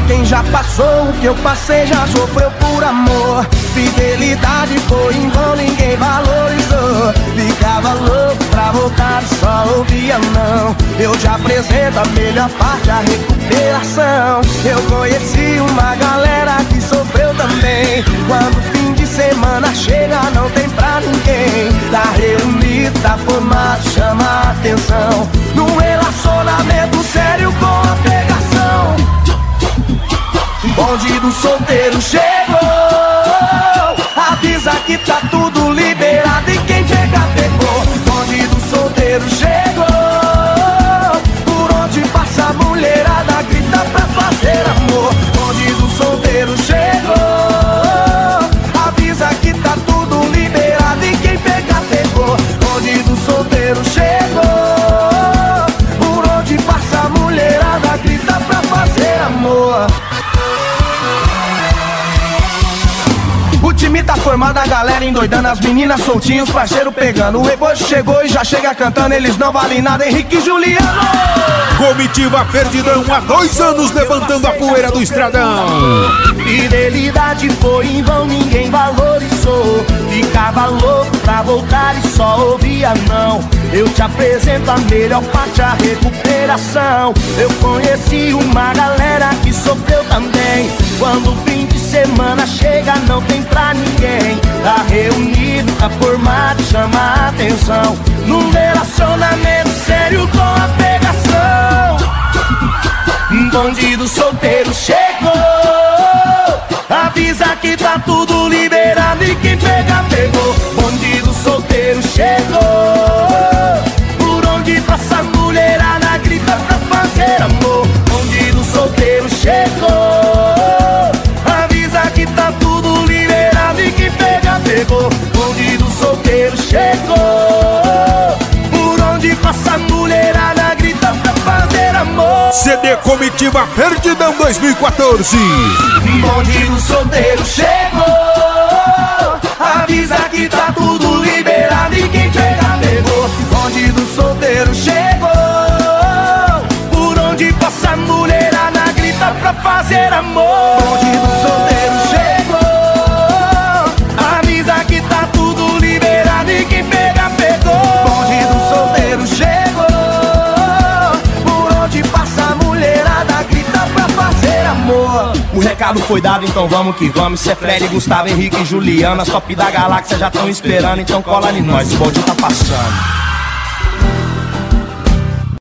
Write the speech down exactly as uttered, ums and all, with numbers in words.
quem já passou o que eu passei já sofreu por amor. Fidelidade foi em vão, ninguém valorizou. Ficava louco pra voltar, só ouvia não. Eu te apresento a melhor parte, a recuperação. Eu conheci uma galera que sofreu também. Quando o fim de semana chega, não tem pra ninguém. Tá reunido, tá formado, chama a atenção. Num relacionamento sério com a pegação. Bonde do solteiro chegou. Avisa que tá tudo liberado e quem chega pegou. Bonde do solteiro chegou. Por onde passa a mulherada grita pra fazer amor. Bonde do solteiro chegou. Avisa que tá tudo liberado e quem pega pegou. Bonde do solteiro chegou. Por onde passa a mulherada grita pra fazer amor. O time tá formado, a galera endoidando, as meninas soltinhos, parceiro pegando. O rebote chegou e já chega cantando, eles não valem nada, Henrique e Juliano. Comitiva Perdidão, há dois anos levantando a poeira do estradão. Fidelidade foi em vão, ninguém valorizou. Ficava louco pra voltar e só ouvia não. Eu te apresento a melhor parte, a recuperação. Eu conheci uma galera que sofreu também. Quando o fim de semana chega, não tem pra ninguém. Tá reunido, tá formado, chama a atenção. Num relacionamento sério com a pegação. Bandido solteiro chegou. Avisa que tá tudo liberado e quem pega, pegou. Bandido solteiro chegou. Por onde passa a mulherada grita pra fazer amor. Bandido solteiro chegou. Avisa que tá tudo liberado e quem pega, pegou. Bandido solteiro chegou. Por onde passa a mulherada grita pra fazer amor. C D Comitiva Perdidão dois mil e quatorze. Bandido solteiro chegou. Avisa que tá tudo liberado e quem pega pegou. Bandido solteiro chegou. Por onde passa a mulherada grita pra fazer amor. Bandido solteiro chegou. Avisa que tá tudo liberado e quem pega pegou. Bandido solteiro chegou. Por onde passa a mulherada grita pra fazer amor. O recado foi dado, então vamos que vamos. Cê Fred, Gustavo, Henrique e Juliano, as top da galáxia já tão esperando. Então cola em nós, o bonde tá passando.